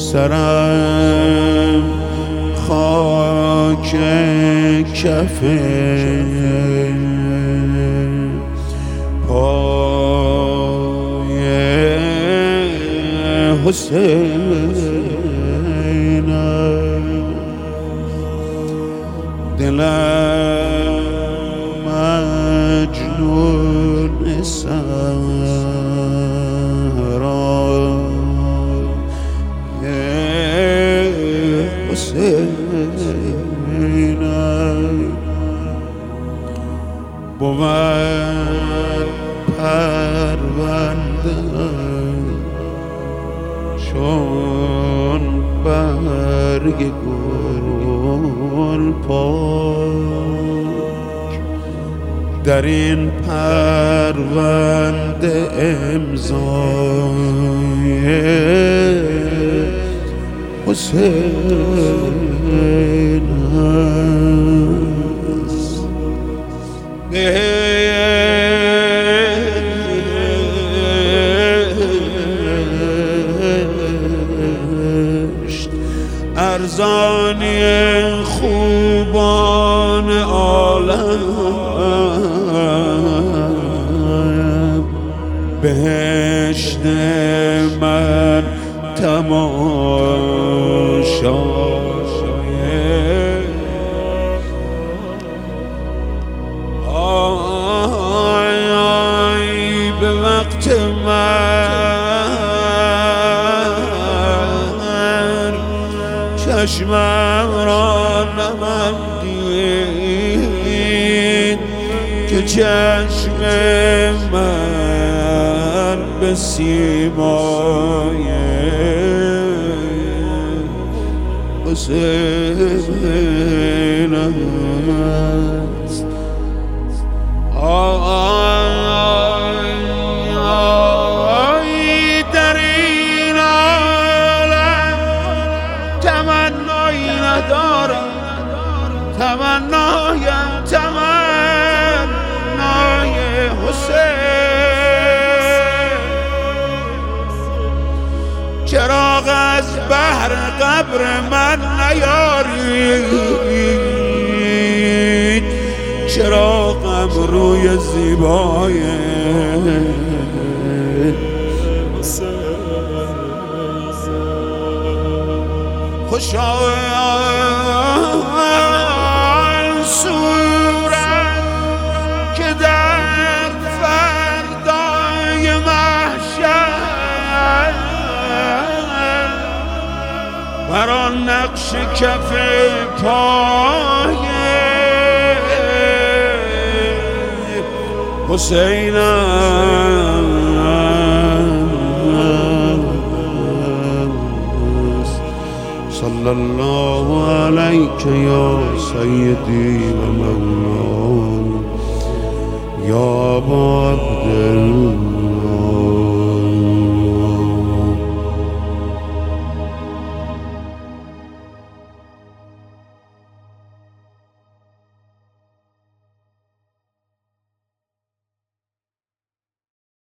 سرم خاک کف پای حسینم، دلم مجنون صحرای حسینم، بود پرونده چون برگ گل پاک، در این پرونده امضای حسین است. ارزانی خوبان عالم، بهشت من تماشای آی به وقت من چشمم را نماندید که چشم من به سیمای حسین است. آی در این عالم تمنایی ندارم، تمنایم تمنای حسین. چراغ از بحر قبر من نیارید، چراغم روی زیبای خوشا آن صورت که در فردای محشر بر آن نقش کف پای حسین است. صلی الله علیک یا سیدی و مولانا یا ابا عبدالله.